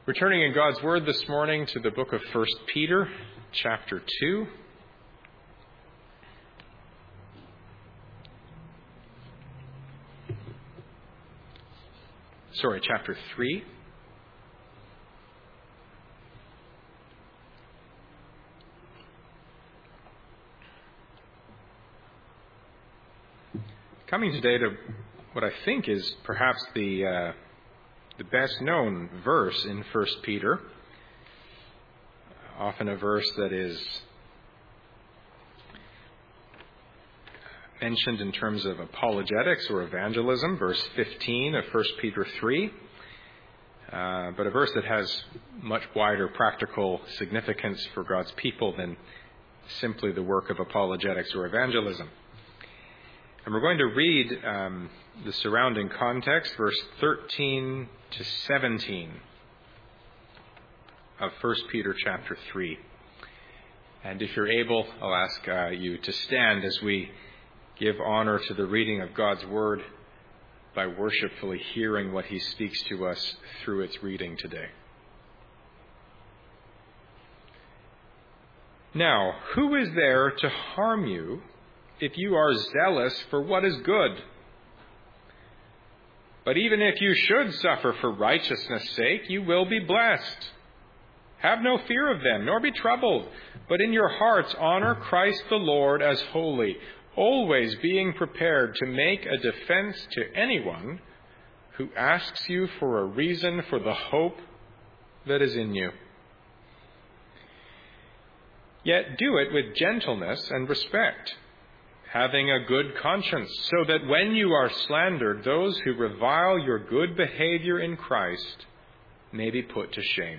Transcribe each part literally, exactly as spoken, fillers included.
We're turning in God's Word this morning to the book of First Peter, chapter two. Sorry, chapter three. Coming today to what I think is perhaps the uh, the best known verse in First Peter, often a verse that is mentioned in terms of apologetics or evangelism, verse fifteen of First Peter three, uh, but a verse that has much wider practical significance for God's people than simply the work of apologetics or evangelism. And we're going to read um, the surrounding context, verse thirteen to seventeen of First Peter chapter three. And if you're able, I'll ask uh, you to stand as we give honor to the reading of God's Word by worshipfully hearing what He speaks to us through its reading today. Now, who is there to harm you if you are zealous for what is good? But even if you should suffer for righteousness' sake, you will be blessed. Have no fear of them, nor be troubled, but in your hearts honor Christ the Lord as holy, always being prepared to make a defense to anyone who asks you for a reason for the hope that is in you. Yet do it with gentleness and respect, having a good conscience, so that when you are slandered, those who revile your good behavior in Christ may be put to shame.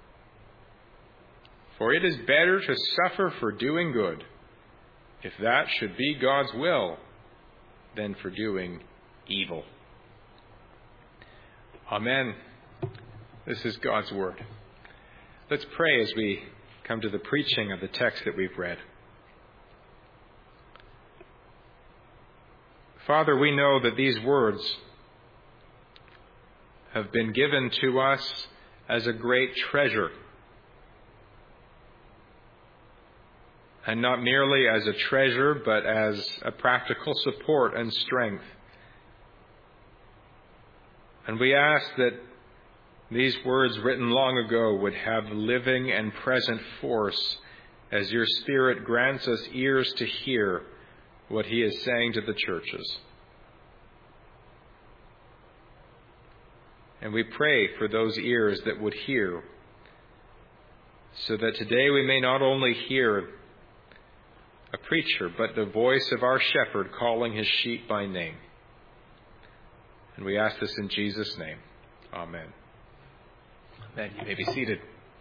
For it is better to suffer for doing good, if that should be God's will, than for doing evil. Amen. This is God's Word. Let's pray as we come to the preaching of the text that we've read. Father, we know that these words have been given to us as a great treasure, and not merely as a treasure, but as a practical support and strength. And we ask that these words written long ago would have living and present force as your Spirit grants us ears to hear what He is saying to the churches. And we pray for those ears that would hear, so that today we may not only hear a preacher, but the voice of our shepherd calling his sheep by name. And we ask this in Jesus' name. Amen. Amen. You may be seated.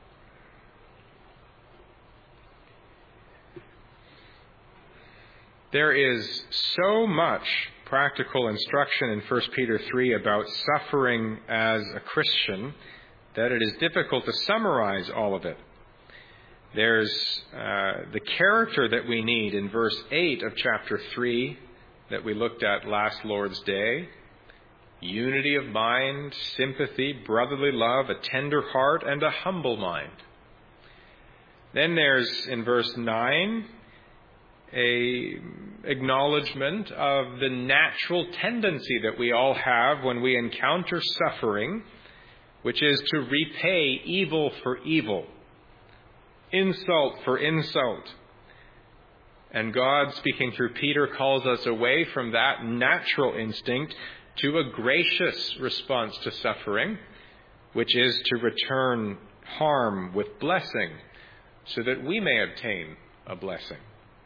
There is so much practical instruction in First Peter three about suffering as a Christian that it is difficult to summarize all of it. There's uh, the character that we need in verse eight of chapter three that we looked at last Lord's Day. Unity of mind, sympathy, brotherly love, a tender heart, and a humble mind. Then there's, in verse nine, a acknowledgement of the natural tendency that we all have when we encounter suffering, which is to repay evil for evil, insult for insult. And God, speaking through Peter, calls us away from that natural instinct to a gracious response to suffering, which is to return harm with blessing, so that we may obtain a blessing.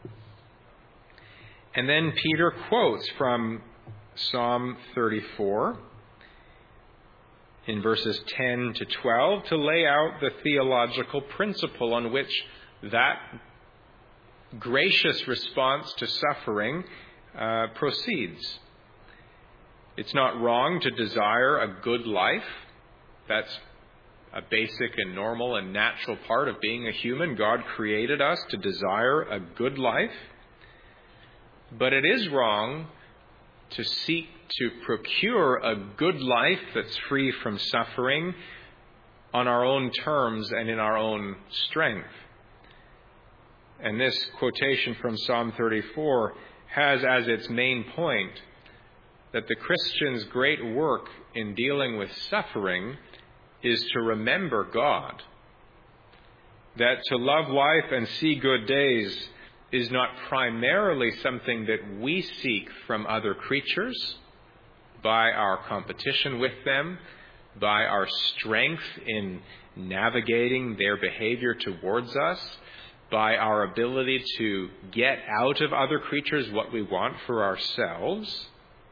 And then Peter quotes from Psalm thirty-four in verses ten to twelve to lay out the theological principle on which that gracious response to suffering uh, proceeds. It's not wrong to desire a good life. That's a basic and normal and natural part of being a human. God created us to desire a good life. But it is wrong to seek to procure a good life that's free from suffering on our own terms and in our own strength. And this quotation from Psalm thirty-four has as its main point that the Christian's great work in dealing with suffering is to remember God. That to love life and see good days is not primarily something that we seek from other creatures by our competition with them, by our strength in navigating their behavior towards us, by our ability to get out of other creatures what we want for ourselves,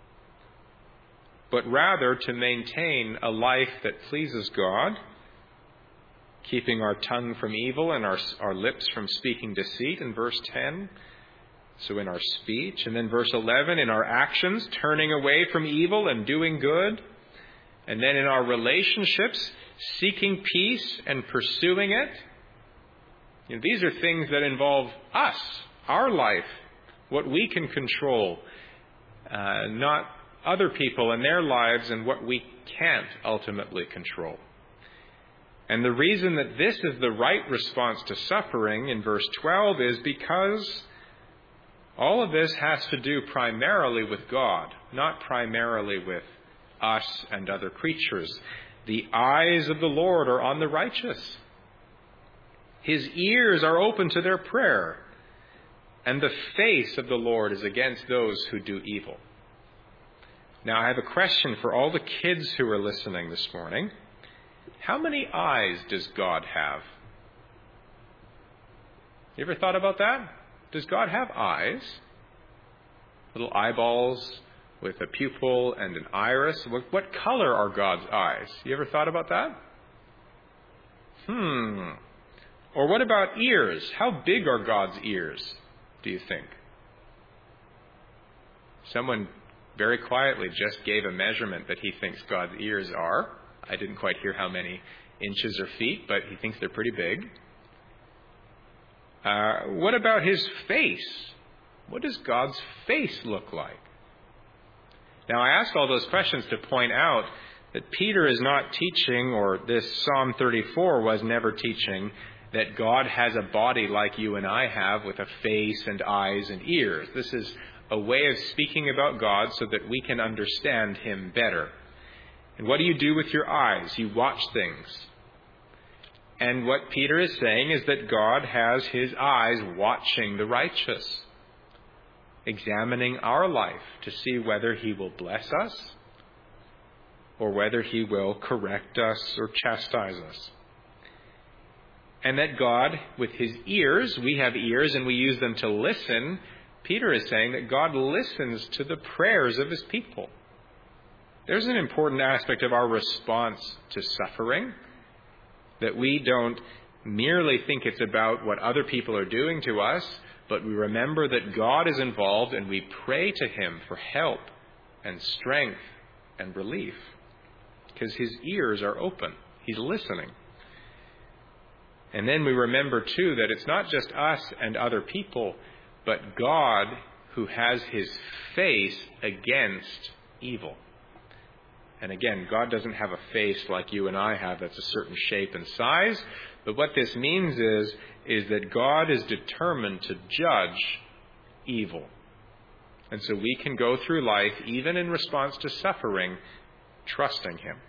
but rather to maintain a life that pleases God, keeping our tongue from evil and our, our lips from speaking deceit in verse ten. So in our speech. And then verse eleven, in our actions, turning away from evil and doing good. And then in our relationships, seeking peace and pursuing it. You know, these are things that involve us, our life, what we can control, uh, not other people and their lives and what we can't ultimately control. And the reason that this is the right response to suffering in verse twelve is because all of this has to do primarily with God, not primarily with us and other creatures. The eyes of the Lord are on the righteous. His ears are open to their prayer, and the face of the Lord is against those who do evil. Now, I have a question for all the kids who are listening this morning. How many eyes does God have? You ever thought about that? Does God have eyes? Little eyeballs with a pupil and an iris. What, what color are God's eyes? You ever thought about that? Hmm. Or what about ears? How big are God's ears, do you think? Someone very quietly just gave a measurement that he thinks God's ears are. I didn't quite hear how many inches or feet, but he thinks they're pretty big. Uh, what about his face? What does God's face look like? Now, I ask all those questions to point out that Peter is not teaching, or this Psalm thirty-four was never teaching, that God has a body like you and I have with a face and eyes and ears. This is a way of speaking about God so that we can understand Him better. And what do you do with your eyes? You watch things. And what Peter is saying is that God has His eyes watching the righteous, examining our life to see whether He will bless us or whether He will correct us or chastise us. And that God, with His ears, we have ears and we use them to listen. Peter is saying that God listens to the prayers of His people. There's an important aspect of our response to suffering, that we don't merely think it's about what other people are doing to us, but we remember that God is involved and we pray to Him for help and strength and relief, because His ears are open. He's listening. And then we remember, too, that it's not just us and other people, but God who has His face against evil. And again, God doesn't have a face like you and I have that's a certain shape and size. But what this means is, is that God is determined to judge evil. And so we can go through life, even in response to suffering, trusting Him.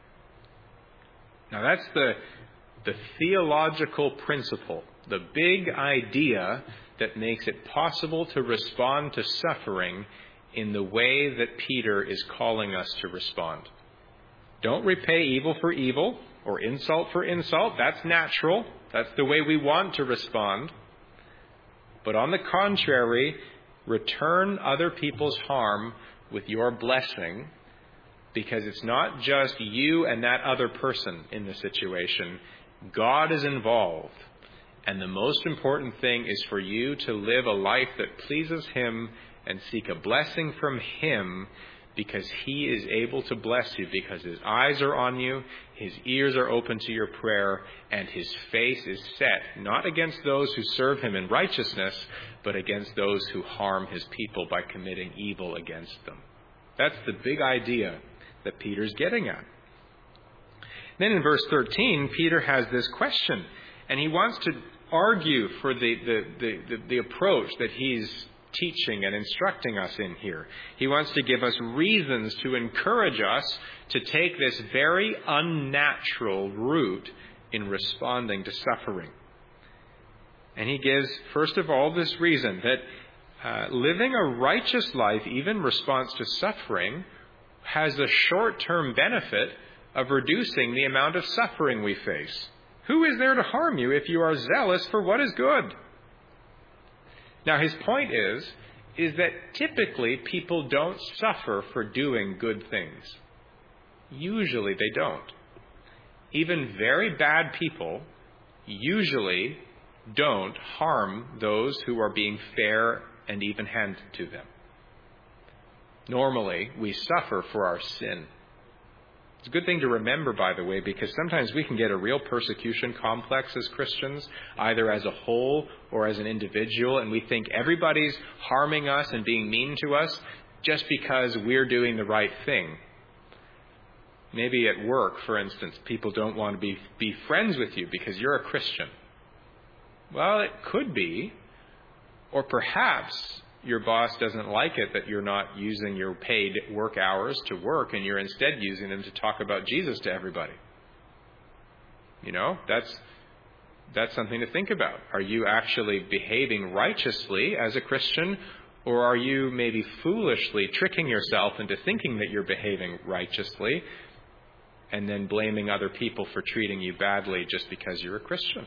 Now that's the, the theological principle, the big idea that makes it possible to respond to suffering in the way that Peter is calling us to respond. Don't repay evil for evil or insult for insult. That's natural. That's the way we want to respond. But on the contrary, return other people's harm with your blessing, because it's not just you and that other person in the situation. God is involved. And the most important thing is for you to live a life that pleases Him and seek a blessing from Him, because He is able to bless you, because His eyes are on you, His ears are open to your prayer, and His face is set, not against those who serve Him in righteousness, but against those who harm His people by committing evil against them. That's the big idea that Peter's getting at. Then in verse thirteen, Peter has this question, and he wants to argue for the, the, the, the, the approach that he's teaching and instructing us in here. He wants to give us reasons to encourage us to take this very unnatural route in responding to suffering. And he gives, first of all, this reason that uh, living a righteous life, even in response to suffering, has a short-term benefit of reducing the amount of suffering we face. Who is there to harm you if you are zealous for what is good? Now, his point is, is that typically people don't suffer for doing good things. Usually they don't. Even very bad people usually don't harm those who are being fair and even-handed to them. Normally, we suffer for our sin. It's a good thing to remember, by the way, because sometimes we can get a real persecution complex as Christians, either as a whole or as an individual, and we think everybody's harming us and being mean to us just because we're doing the right thing. Maybe at work, for instance, people don't want to be, be friends with you because you're a Christian. Well, it could be. Or perhaps your boss doesn't like it that you're not using your paid work hours to work and you're instead using them to talk about Jesus to everybody. You know, that's that's something to think about. Are you actually behaving righteously as a Christian, or are you maybe foolishly tricking yourself into thinking that you're behaving righteously and then blaming other people for treating you badly just because you're a Christian?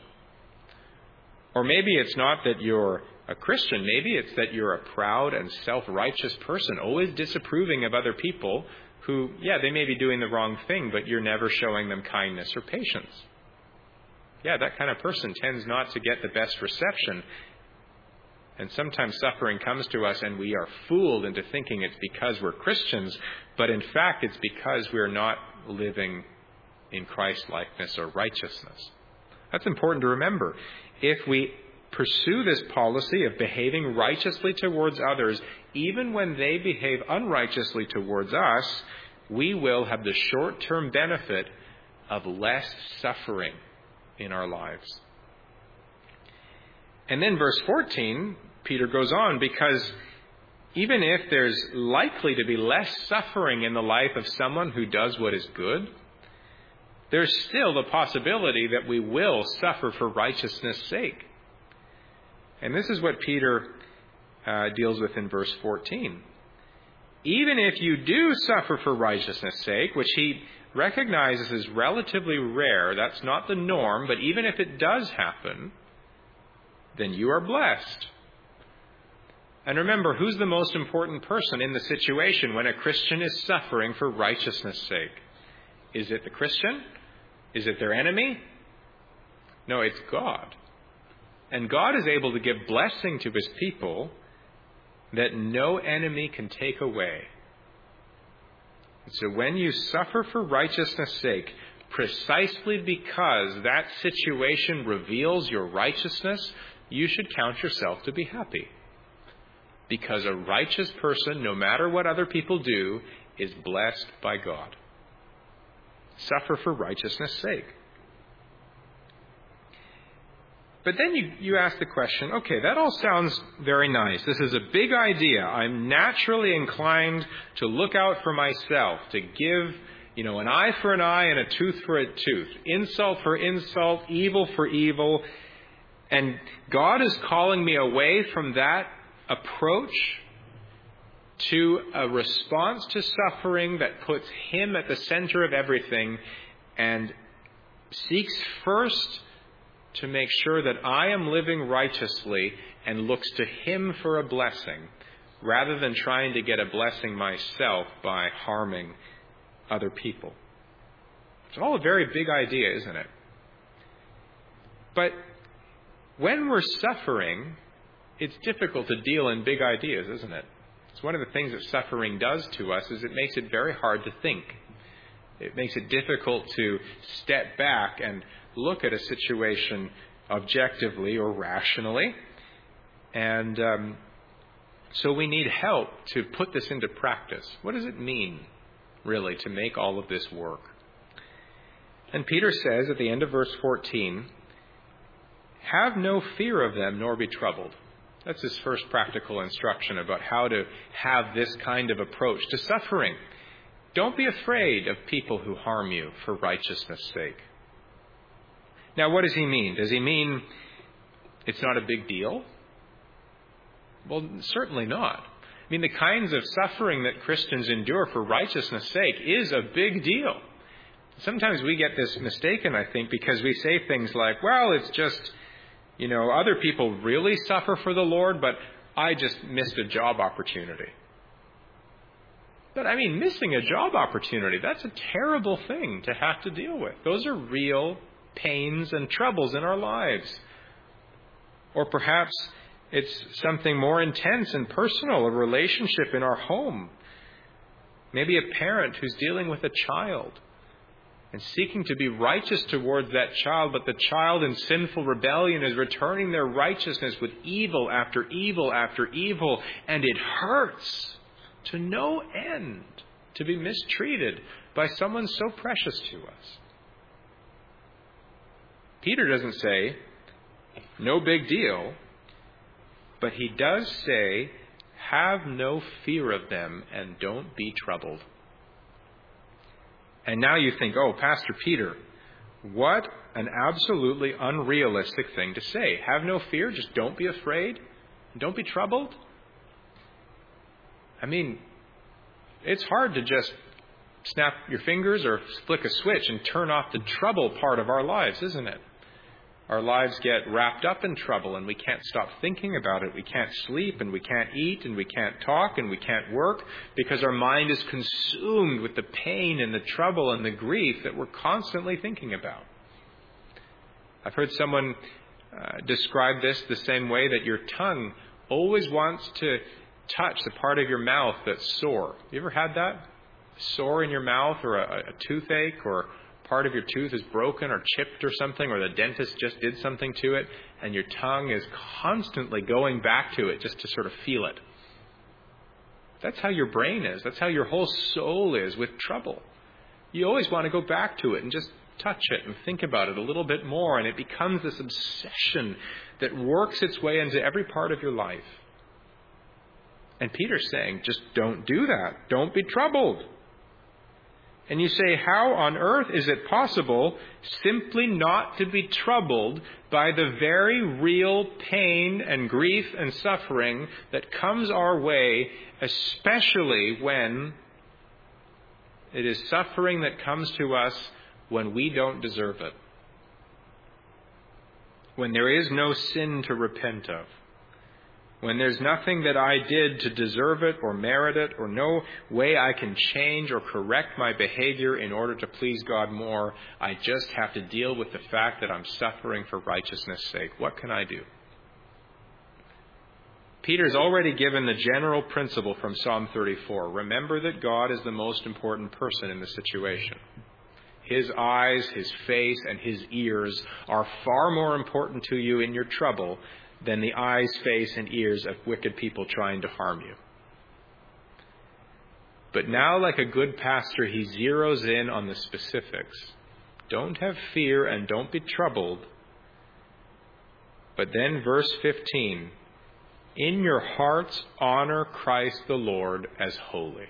Or maybe it's not that you're a Christian. Maybe it's that you're a proud and self-righteous person, always disapproving of other people who, yeah, they may be doing the wrong thing, but you're never showing them kindness or patience. Yeah, that kind of person tends not to get the best reception. And sometimes suffering comes to us and we are fooled into thinking it's because we're Christians, but in fact it's because we're not living in Christ-likeness or righteousness. That's important to remember. If we pursue this policy of behaving righteously towards others, even when they behave unrighteously towards us, we will have the short-term benefit of less suffering in our lives. And then verse fourteen, Peter goes on, because even if there's likely to be less suffering in the life of someone who does what is good, there's still the possibility that we will suffer for righteousness' sake. And this is what Peter uh, deals with in verse fourteen. Even if you do suffer for righteousness' sake, which he recognizes as relatively rare, that's not the norm, but even if it does happen, then you are blessed. And remember, who's the most important person in the situation when a Christian is suffering for righteousness' sake? Is it the Christian? Is it their enemy? No, it's God. And God is able to give blessing to his people that no enemy can take away. So when you suffer for righteousness' sake, precisely because that situation reveals your righteousness, you should count yourself to be happy. Because a righteous person, no matter what other people do, is blessed by God. Suffer for righteousness' sake. But then you, you ask the question, okay, that all sounds very nice. This is a big idea. I'm naturally inclined to look out for myself, to give, you know, an eye for an eye and a tooth for a tooth, insult for insult, evil for evil. And God is calling me away from that approach to a response to suffering that puts him at the center of everything and seeks first to make sure that I am living righteously and looks to him for a blessing, rather than trying to get a blessing myself by harming other people. It's all a very big idea, isn't it? But when we're suffering, it's difficult to deal in big ideas, isn't it? It's one of the things that suffering does to us is it makes it very hard to think. It makes it difficult to step back and look at a situation objectively or rationally. And um, so we need help to put this into practice. What does it mean, really, to make all of this work? And Peter says at the end of verse fourteen, have no fear of them, nor be troubled. That's his first practical instruction about how to have this kind of approach to suffering. Don't be afraid of people who harm you for righteousness' sake. Now, what does he mean? Does he mean it's not a big deal? Well, certainly not. I mean, the kinds of suffering that Christians endure for righteousness' sake is a big deal. Sometimes we get this mistaken, I think, because we say things like, well, it's just, you know, other people really suffer for the Lord, but I just missed a job opportunity. But I mean, missing a job opportunity, that's a terrible thing to have to deal with. Those are real pains and troubles in our lives. Or perhaps it's something more intense and personal, a relationship in our home. Maybe a parent who's dealing with a child and seeking to be righteous towards that child, but the child in sinful rebellion is returning their righteousness with evil after evil after evil, and it hurts to no end to be mistreated by someone so precious to us. Peter doesn't say, no big deal, but he does say, have no fear of them and don't be troubled. And now you think, oh, Pastor Peter, what an absolutely unrealistic thing to say. Have no fear, just don't be afraid, don't be troubled. I mean, it's hard to just snap your fingers or flick a switch and turn off the trouble part of our lives, isn't it? Our lives get wrapped up in trouble and we can't stop thinking about it. We can't sleep and we can't eat and we can't talk and we can't work because our mind is consumed with the pain and the trouble and the grief that we're constantly thinking about. I've heard someone uh, describe this the same way, that your tongue always wants to touch the part of your mouth that's sore. You ever had that? Sore in your mouth, or a, a toothache, or part of your tooth is broken or chipped or something, or the dentist just did something to it, and your tongue is constantly going back to it just to sort of feel it. That's how your brain is. That's how your whole soul is with trouble. You always want to go back to it and just touch it and think about it a little bit more, and it becomes this obsession that works its way into every part of your life. And Peter's saying, just don't do that. Don't be troubled. And you say, how on earth is it possible simply not to be troubled by the very real pain and grief and suffering that comes our way, especially when it is suffering that comes to us when we don't deserve it? When there is no sin to repent of. When there's nothing that I did to deserve it or merit it, or no way I can change or correct my behavior in order to please God more, I just have to deal with the fact that I'm suffering for righteousness' sake. What can I do? Peter's already given the general principle from Psalm thirty-four. Remember that God is the most important person in the situation. His eyes, his face, and his ears are far more important to you in your trouble than the eyes, face, and ears of wicked people trying to harm you. But now, like a good pastor, he zeroes in on the specifics. Don't have fear and don't be troubled. But then verse fifteen, in your hearts honor Christ the Lord as holy.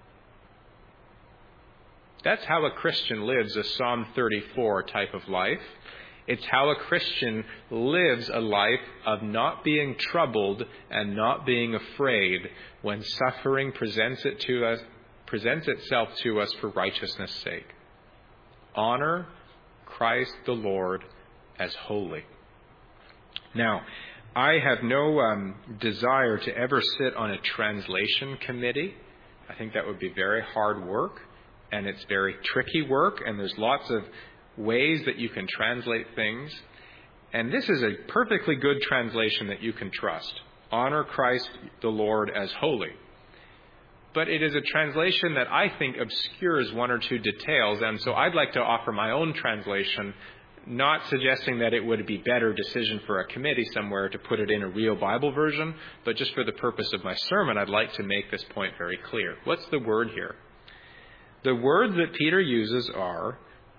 That's how a Christian lives a Psalm thirty-four type of life. It's how a Christian lives a life of not being troubled and not being afraid when suffering presents it to us, presents itself to us for righteousness' sake. Honor Christ the Lord as holy. Now, I have no um, desire to ever sit on a translation committee. I think that would be very hard work, and it's very tricky work, and there's lots of ways that you can translate things. And this is a perfectly good translation that you can trust. Honor Christ the Lord as holy. But it is a translation that I think obscures one or two details, and so I'd like to offer my own translation, not suggesting that it would be better decision for a committee somewhere to put it in a real Bible version, but just for the purpose of my sermon, I'd like to make this point very clear. What's the word here? The words that Peter uses are,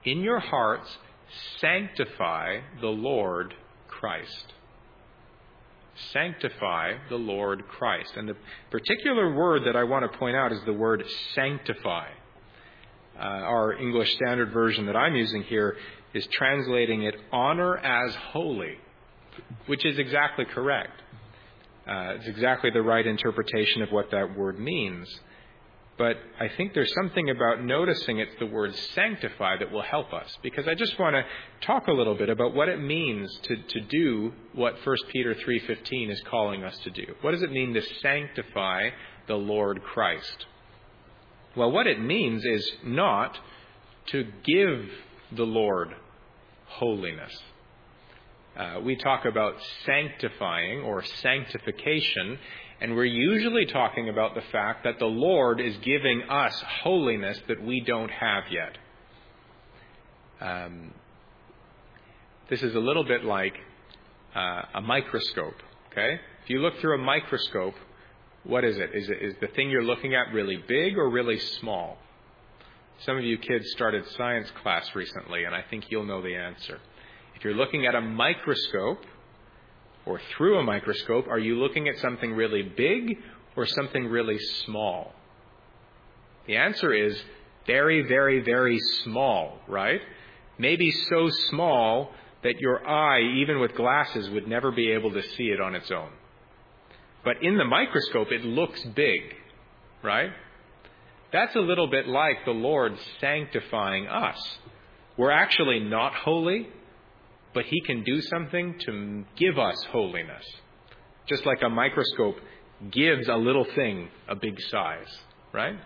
in your hearts, sanctify the Lord Christ. Sanctify the Lord Christ. And the particular word that I want to point out is the word sanctify. Uh, our English Standard Version that I'm using here is translating it honor as holy, which is exactly correct. Uh, it's exactly the right interpretation of what that word means. But I think there's something about noticing it's the word sanctify that will help us, because I just want to talk a little bit about what it means to, to do what First Peter three fifteen is calling us to do. What does it mean to sanctify the Lord Christ? Well, what it means is not to give the Lord holiness. Uh, we talk about sanctifying or sanctification, and we're usually talking about the fact that the Lord is giving us holiness that we don't have yet. Um, this is a little bit like uh, a microscope, okay? If you look through a microscope, what is it? Is it is the thing you're looking at really big or really small? Some of you kids started science class recently, and I think you'll know the answer. If you're looking at a microscope, or through a microscope, are you looking at something really big or something really small? The answer is very, very, very small, right? Maybe so small that your eye, even with glasses, would never be able to see it on its own. But in the microscope, it looks big, right? That's a little bit like the Lord sanctifying us. We're actually not holy, but He can do something to give us holiness. Just like a microscope gives a little thing a big size, right?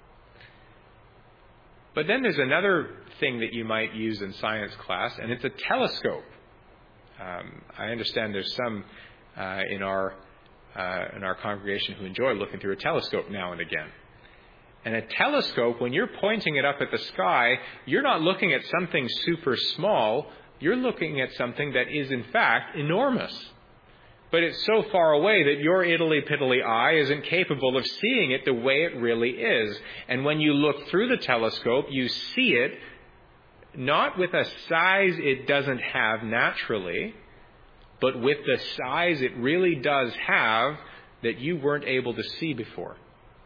But then there's another thing that you might use in science class, and it's a telescope. Um, I understand there's some uh, in our uh, in our congregation who enjoy looking through a telescope now and again. And a telescope, when you're pointing it up at the sky, you're not looking at something super small. You're looking at something that is, in fact, enormous. But it's so far away that your iddly-piddly eye isn't capable of seeing it the way it really is. And when you look through the telescope, you see it not with a size it doesn't have naturally, but with the size it really does have that you weren't able to see before.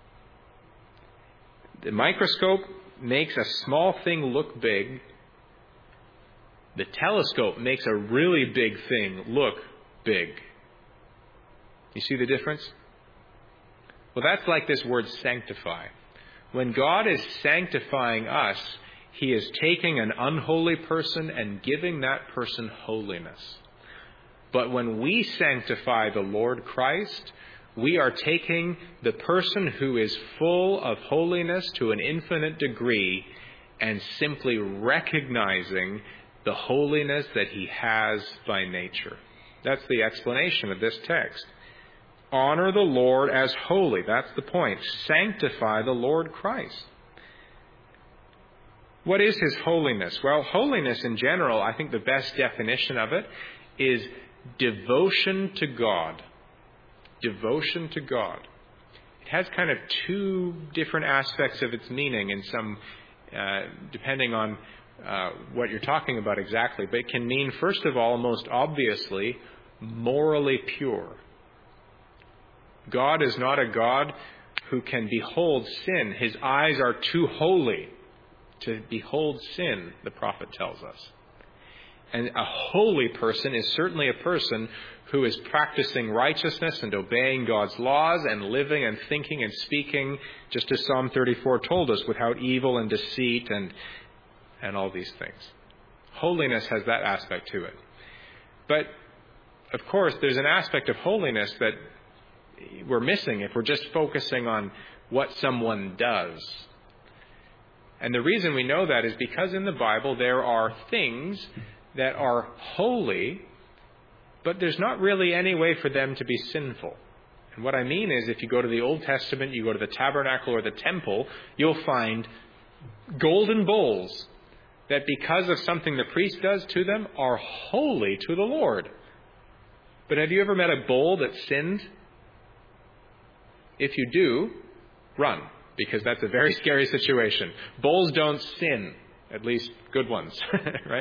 The microscope makes a small thing look big. The telescope makes a really big thing look big. You see the difference? Well, that's like this word sanctify. When God is sanctifying us, He is taking an unholy person and giving that person holiness. But when we sanctify the Lord Christ, we are taking the person who is full of holiness to an infinite degree and simply recognizing the holiness that He has by nature. That's the explanation of this text. Honor the Lord as holy. That's the point. Sanctify the Lord Christ. What is His holiness? Well, holiness in general, I think the best definition of it is devotion to God. Devotion to God. It has kind of two different aspects of its meaning in some, uh, depending on uh, what you're talking about exactly. But it can mean, first of all, most obviously, morally pure. God is not a God who can behold sin. His eyes are too holy to behold sin, the prophet tells us. And a holy person is certainly a person who is practicing righteousness and obeying God's laws and living and thinking and speaking, just as Psalm thirty-four told us, without evil and deceit and and all these things. Holiness has that aspect to it. But, of course, there's an aspect of holiness that we're missing if we're just focusing on what someone does. And the reason we know that is because in the Bible there are things that are holy, but there's not really any way for them to be sinful. And what I mean is, if you go to the Old Testament, you go to the tabernacle or the temple, you'll find golden bowls that, because of something the priest does to them, are holy to the Lord. But have you ever met a bowl that sinned? If you do, run, because that's a very scary situation. Bowls don't sin. at least good ones, right?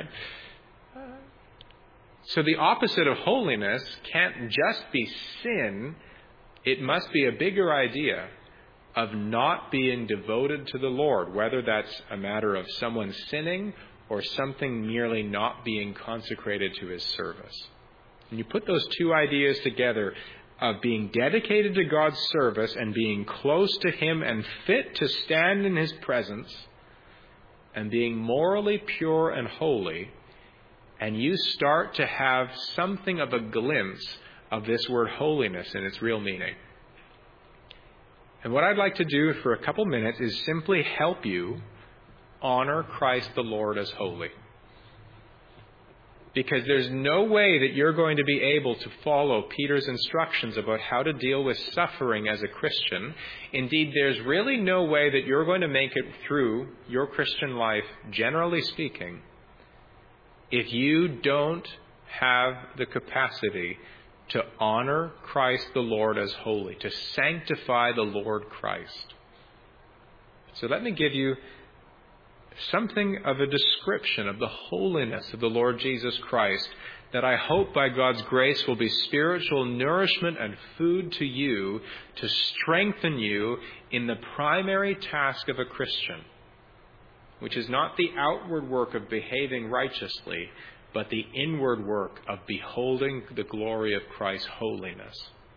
So the opposite of holiness can't just be sin. It must be a bigger idea of not being devoted to the Lord, whether that's a matter of someone sinning or something merely not being consecrated to his service. And you put those two ideas together of being dedicated to God's service and being close to him and fit to stand in his presence and being morally pure and holy, and you start to have something of a glimpse of this word holiness in its real meaning. And what I'd like to do for a couple minutes is simply help you honor Christ the Lord as holy. Because there's no way that you're going to be able to follow Peter's instructions about how to deal with suffering as a Christian. Indeed, there's really no way that you're going to make it through your Christian life, generally speaking, if you don't have the capacity to honor Christ the Lord as holy, to sanctify the Lord Christ. So let me give you something of a description of the holiness of the Lord Jesus Christ that I hope by God's grace will be spiritual nourishment and food to you to strengthen you in the primary task of a Christian, which is not the outward work of behaving righteously, but the inward work of beholding the glory of Christ's holiness.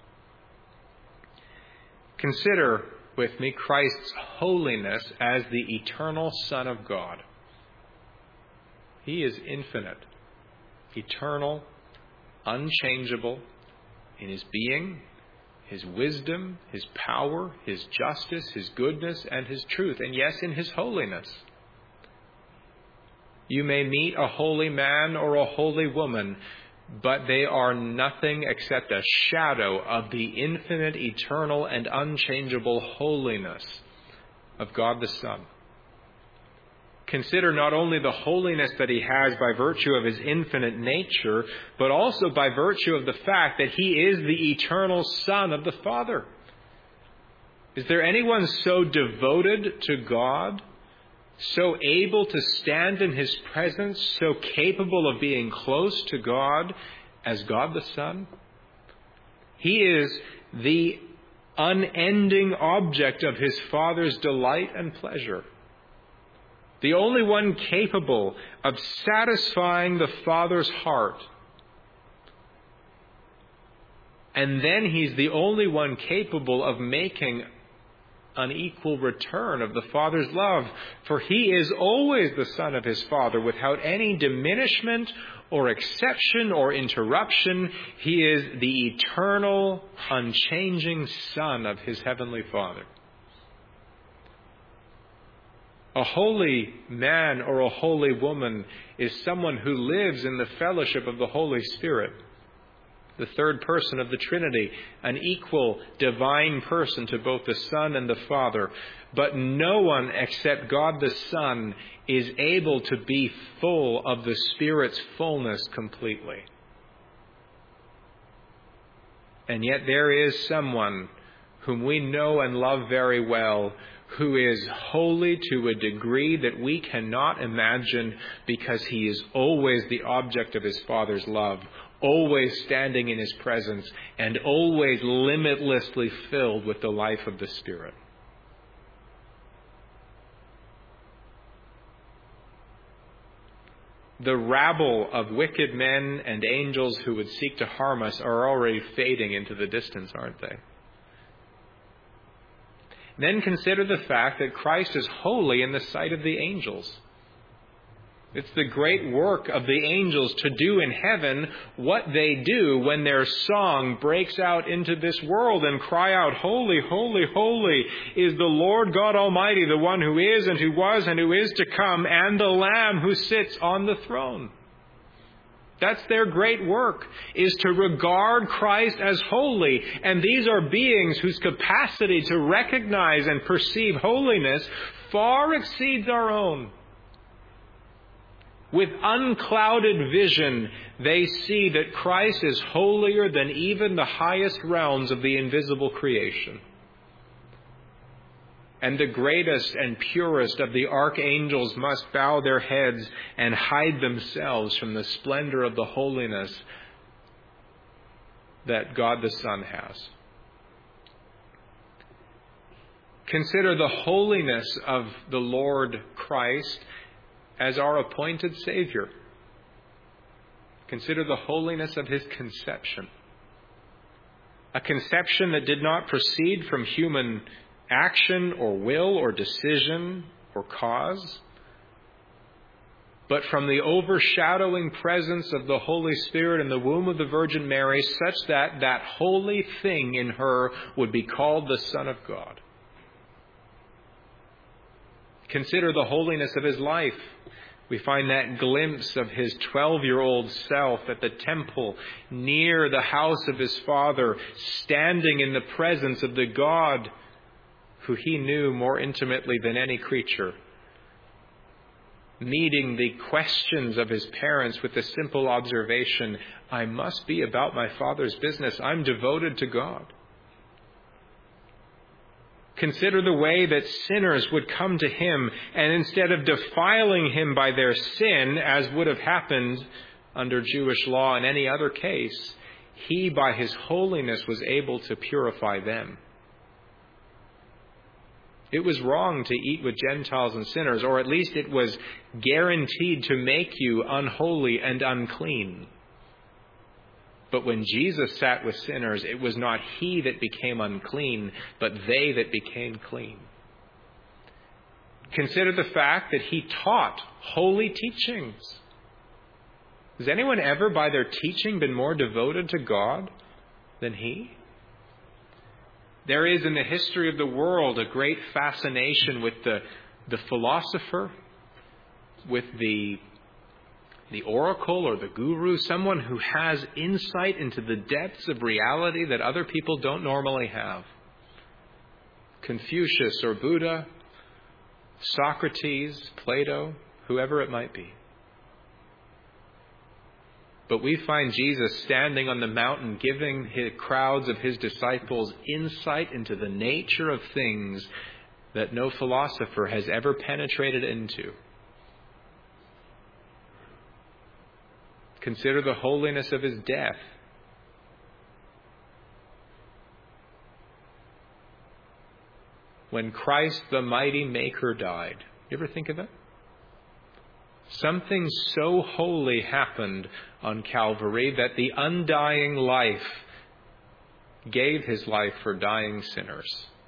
Consider with me Christ's holiness as the eternal Son of God. He is infinite, eternal, unchangeable in his being, his wisdom, his power, his justice, his goodness, and his truth, and yes, in his holiness. You may meet a holy man or a holy woman, but they are nothing except a shadow of the infinite, eternal, and unchangeable holiness of God the Son. Consider not only the holiness that he has by virtue of his infinite nature, but also by virtue of the fact that he is the eternal Son of the Father. Is there anyone so devoted to God, so able to stand in his presence, so capable of being close to God as God the Son? He is the unending object of his Father's delight and pleasure. The only one capable of satisfying the Father's heart. And then he's the only one capable of making an equal return of the Father's love, for he is always the Son of his Father without any diminishment or exception or interruption. He is the eternal, unchanging Son of his Heavenly Father. A holy man or a holy woman is someone who lives in the fellowship of the Holy Spirit, the third person of the Trinity, an equal divine person to both the Son and the Father. But no one except God the Son is able to be full of the Spirit's fullness completely. And yet there is someone whom we know and love very well, who is holy to a degree that we cannot imagine, because he is always the object of his Father's love, always standing in his presence, and always limitlessly filled with the life of the Spirit. The rabble of wicked men and angels who would seek to harm us are already fading into the distance, aren't they? Then consider the fact that Christ is holy in the sight of the angels. It's the great work of the angels to do in heaven what they do when their song breaks out into this world and cry out, "Holy, holy, holy is the Lord God Almighty, the one who is and who was and who is to come, and the Lamb who sits on the throne." That's their great work, is to regard Christ as holy. And these are beings whose capacity to recognize and perceive holiness far exceeds our own. With unclouded vision, they see that Christ is holier than even the highest realms of the invisible creation. and the greatest and purest of the archangels must bow their heads and hide themselves from the splendor of the holiness that God the Son has. Consider the holiness of the Lord Christ as our appointed Savior. Consider the holiness of his conception. A conception that did not proceed from human action or will or decision or cause, but from the overshadowing presence of the Holy Spirit in the womb of the Virgin Mary, such that that holy thing in her would be called the Son of God. Consider the holiness of his life. We find that glimpse of his twelve-year-old self at the temple near the house of his father, standing in the presence of the God who he knew more intimately than any creature, meeting the questions of his parents with the simple observation, I must be about my Father's business. I'm devoted to God. Consider the way that sinners would come to him, and instead of defiling him by their sin, as would have happened under Jewish law in any other case, he, by his holiness, was able to purify them. It was wrong to eat with Gentiles and sinners, or at least it was guaranteed to make you unholy and unclean. But when Jesus sat with sinners, it was not he that became unclean, but they that became clean. Consider the fact that he taught holy teachings. Has anyone ever, by their teaching, been more devoted to God than he? There is in the history of the world a great fascination with the, the philosopher, with the the oracle or the guru, someone who has insight into the depths of reality that other people don't normally have. Confucius or Buddha, Socrates, Plato, whoever it might be. But we find Jesus standing on the mountain, giving his crowds of his disciples insight into the nature of things that no philosopher has ever penetrated into. Consider the holiness of his death. When Christ the mighty Maker died, you ever think of it? Something so holy happened on Calvary that the undying life gave his life for dying sinners.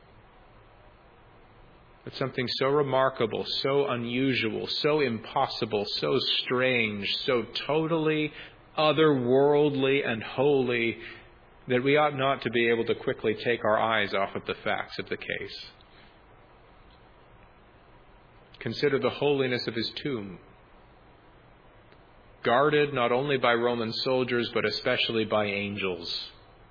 But something so remarkable, so unusual, so impossible, so strange, so totally otherworldly and holy that we ought not to be able to quickly take our eyes off of the facts of the case. Consider the holiness of his tomb, guarded not only by Roman soldiers but especially by angels.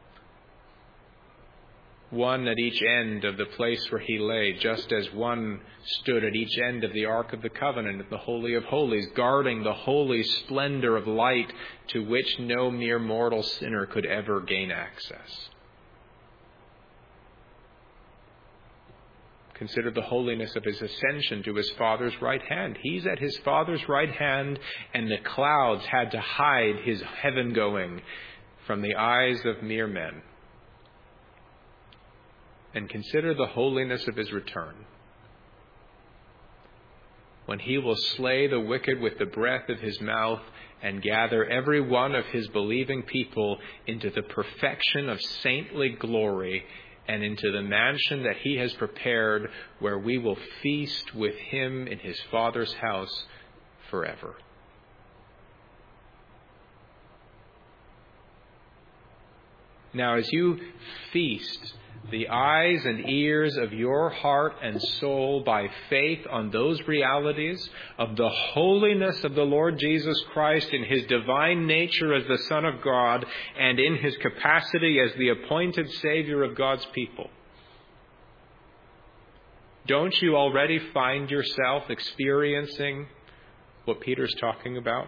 One at each end of the place where he lay, just as one stood at each end of the Ark of the Covenant, the Holy of Holies, guarding the holy splendor of light to which no mere mortal sinner could ever gain access. Consider the holiness of his ascension to his Father's right hand. He's at his Father's right hand, and the clouds had to hide his heaven-going from the eyes of mere men. And consider the holiness of his return, when he will slay the wicked with the breath of his mouth and gather every one of his believing people into the perfection of saintly glory and into the mansion that he has prepared, where we will feast with him in his Father's house forever. Now, as you feast the eyes and ears of your heart and soul by faith on those realities of the holiness of the Lord Jesus Christ in his divine nature as the Son of God and in his capacity as the appointed Savior of God's people, don't you already find yourself experiencing what Peter's talking about?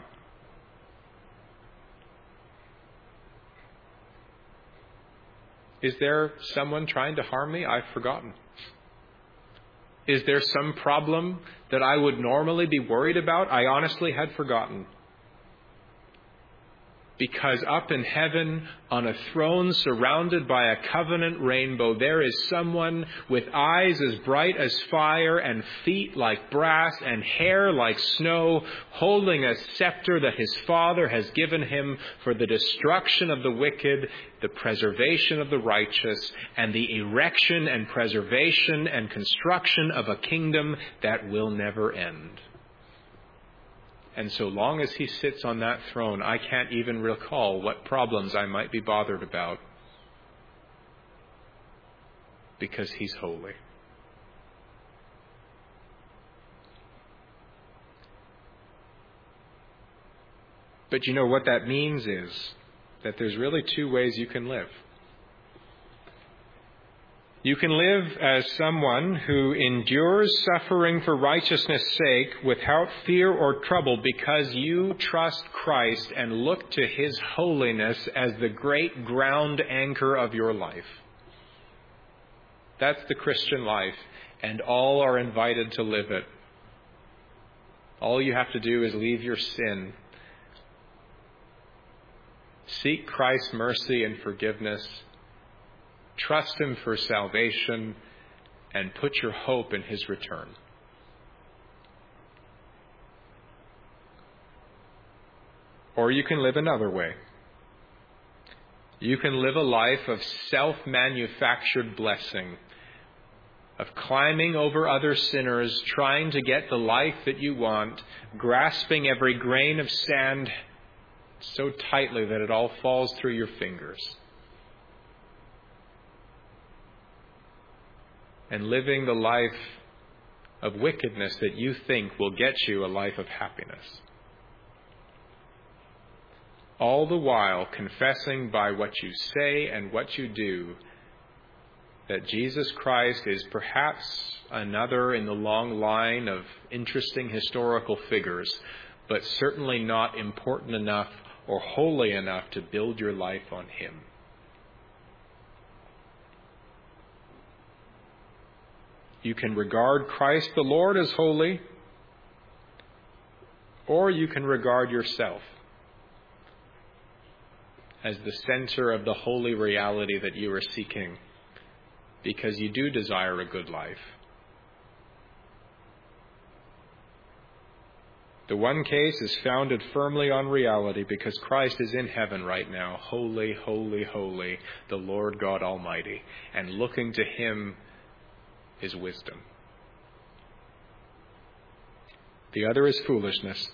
Is there someone trying to harm me? I've forgotten. Is there some problem that I would normally be worried about? I honestly had forgotten. Because up in heaven, on a throne surrounded by a covenant rainbow, there is someone with eyes as bright as fire and feet like brass and hair like snow, holding a scepter that his Father has given him for the destruction of the wicked, the preservation of the righteous, and the erection and preservation and construction of a kingdom that will never end. And so long as he sits on that throne, I can't even recall what problems I might be bothered about, because he's holy. But you know what that means is that there's really two ways you can live. You can live as someone who endures suffering for righteousness' sake without fear or trouble because you trust Christ and look to his holiness as the great ground anchor of your life. That's the Christian life, and all are invited to live it. All you have to do is leave your sin, seek Christ's mercy and forgiveness, trust him for salvation, and put your hope in his return. Or you can live another way. You can live a life of self-manufactured blessing, of climbing over other sinners, trying to get the life that you want, grasping every grain of sand so tightly that it all falls through your fingers, and living the life of wickedness that you think will get you a life of happiness. All the while confessing by what you say and what you do that Jesus Christ is perhaps another in the long line of interesting historical figures, but certainly not important enough or holy enough to build your life on him. You can regard Christ the Lord as holy, or you can regard yourself as the center of the holy reality that you are seeking, because you do desire a good life. The one case is founded firmly on reality because Christ is in heaven right now, holy, holy, holy, the Lord God Almighty, and looking to him is wisdom. The other is foolishness,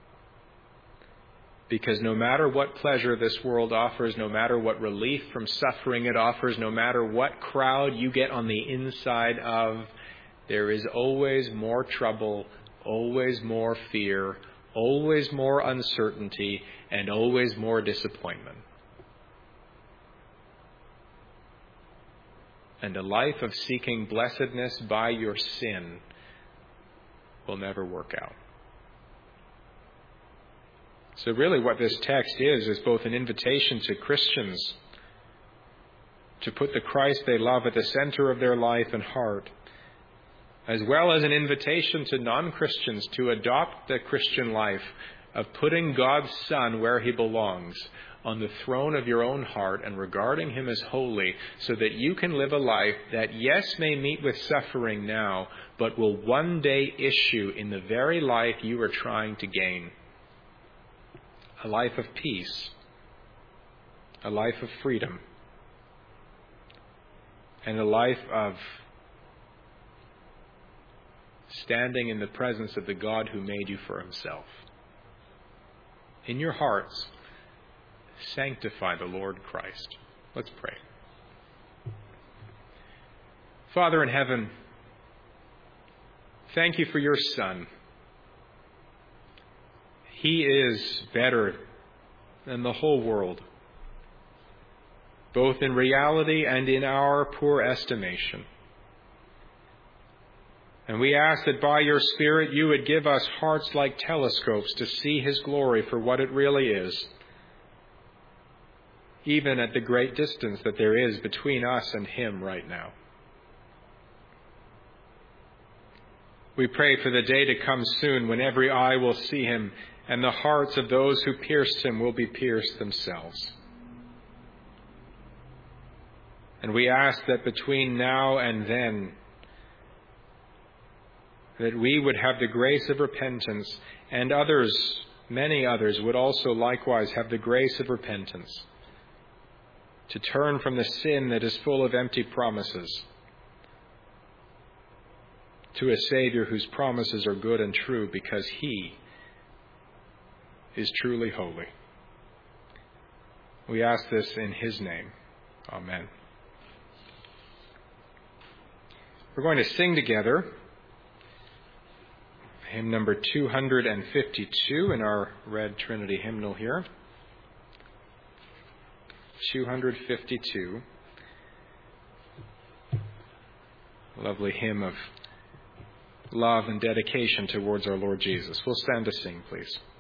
because no matter what pleasure this world offers, no matter what relief from suffering it offers, no matter what crowd you get on the inside of, there is always more trouble, always more fear, always more uncertainty, and always more disappointment. And a life of seeking blessedness by your sin will never work out. So really what this text is, is both an invitation to Christians to put the Christ they love at the center of their life and heart, as well as an invitation to non-Christians to adopt the Christian life of putting God's Son where he belongs, on the throne of your own heart, and regarding him as holy, so that you can live a life that, yes, may meet with suffering now, but will one day issue in the very life you are trying to gain. A life of peace, a life of freedom, and a life of standing in the presence of the God who made you for himself. In your hearts, sanctify the Lord Christ. Let's pray. Father in heaven, thank you for your Son. He is better than the whole world, both in reality and in our poor estimation. And we ask that by your Spirit you would give us hearts like telescopes to see his glory for what it really is, even at the great distance that there is between us and him right now. We pray for the day to come soon when every eye will see him and the hearts of those who pierced him will be pierced themselves. And we ask that between now and then, that we would have the grace of repentance, and others, many others, would also likewise have the grace of repentance, to turn from the sin that is full of empty promises to a Savior whose promises are good and true because he is truly holy. We ask this in his name. Amen. We're going to sing together hymn number two hundred fifty-two in our red Trinity hymnal here. two hundred fifty-two. Lovely hymn of love and dedication towards our Lord Jesus. We'll stand to sing, please.